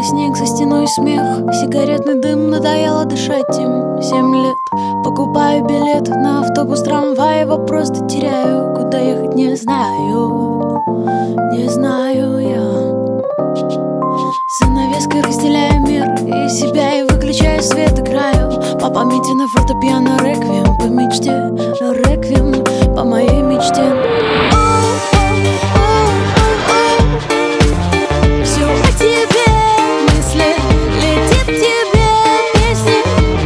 снег, за стеной смех, сигаретный дым, надоело дышать им 7 лет. Покупаю билет на автобус, трамвай, его просто теряю. Куда ехать не знаю, не знаю я. Занавеской разделяю мир и себя, и выключаю свет, играю по памяти на фортепиано реквием по мечте, реквием по моей мечте. Все о тебе мысли, летит тебе песни.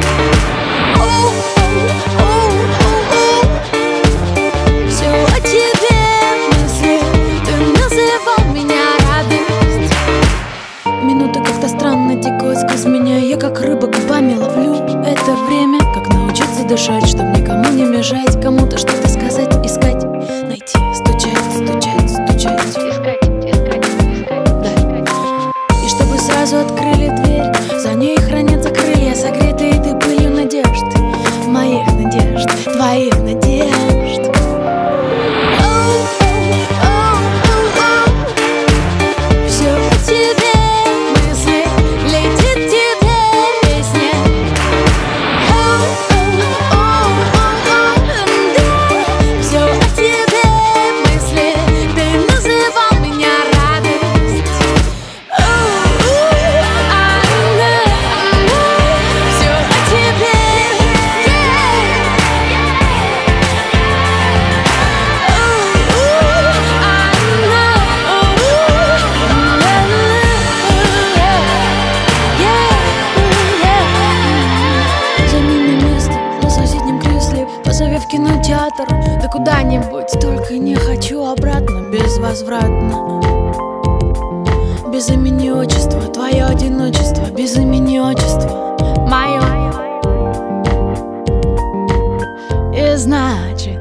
Все о тебе мысли, ты называл меня радость. Минуты как-то странно текут сквозь меня, я как рыба губами ловлю это время. Как научиться дышать, чтоб никому не мешать, кому-то что-то сказать, искать, найти, стучать, стучать, стучать, искать, искать, искать, да. И чтобы сразу открыли дверь, за ней хранятся крылья, согретые ты пылью надежд, моих надежд, твоих надежд. Все о тебе мысли, летит тебе песня. Все о тебе мысли, ты называл меня радость. Все о тебе. Займи мне место на соседнем кресле, позови в кинотеатр, да куда-нибудь, только не хочу обратно, безвозвратно. Без имени отчества, твое одиночество, без имени отчества, мое. И значит